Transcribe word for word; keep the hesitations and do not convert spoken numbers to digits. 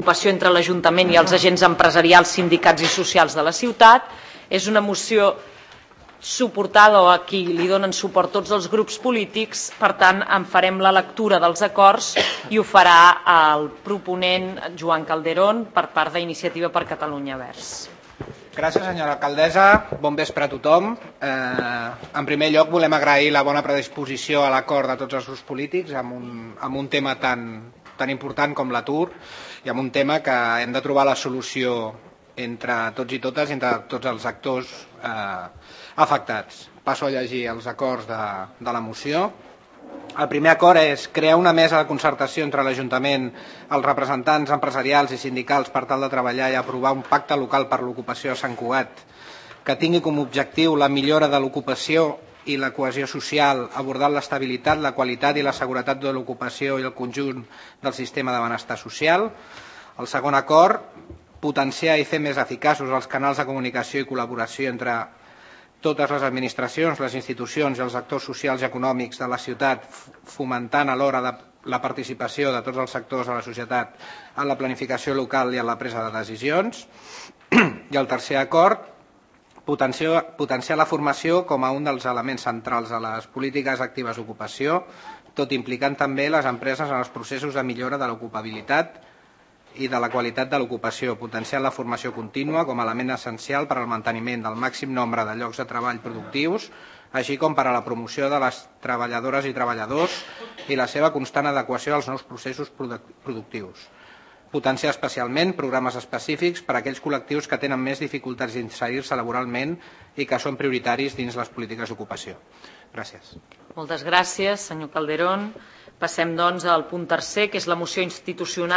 l'ocupació entre l'Ajuntament i els agents empresarials, sindicats i socials de la ciutat. És una moció suportada o a qui li donen suport tots els grups polítics, per tant en farem la lectura dels acords i ho farà el proponent Joan Calderón per part d'Iniciativa per Catalunya Verds. Gràcies, senyora alcaldessa. Bon vespre a tothom. Eh, en primer lloc, volem agrair la bona predisposició a l'acord de tots els grups polítics amb un, amb un tema tan, tan important com l'atur i amb un tema que hem de trobar la solució entre tots i totes, entre tots els actors eh, afectats. Passo a llegir els acords de, de la moció. El primer acord és crear una mesa de concertació entre l'Ajuntament, els representants empresarials i sindicals per tal de treballar i aprovar un pacte local per l'ocupació a Sant Cugat que tingui com a objectiu la millora de l'ocupació i la cohesió social, abordant l'estabilitat, la qualitat i la seguretat de l'ocupació i el conjunt del sistema de benestar social. El segon acord, potenciar i fer més eficaços els canals de comunicació i col·laboració entre totes les administracions, les institucions i els actors socials i econòmics de la ciutat, fomentant alhora la participació de tots els sectors de la societat en la planificació local i en la presa de decisions. I el tercer acord, potenciar, potenciar la formació com a un dels elements centrals de les polítiques actives d'ocupació, tot implicant també les empreses en els processos de millora de l'ocupabilitat i de la qualitat de l'ocupació, potenciant la formació contínua com a element essencial per al manteniment del màxim nombre de llocs de treball productius, així com per a la promoció de les treballadores i treballadors i la seva constant adequació als nous processos productius. Potenciar especialment programes específics per a aquells col·lectius que tenen més dificultats d'inserir-se laboralment i que són prioritaris dins les polítiques d'ocupació. Gràcies. Moltes gràcies, senyor Calderón. Passem, doncs, al punt tercer, que és la moció institucional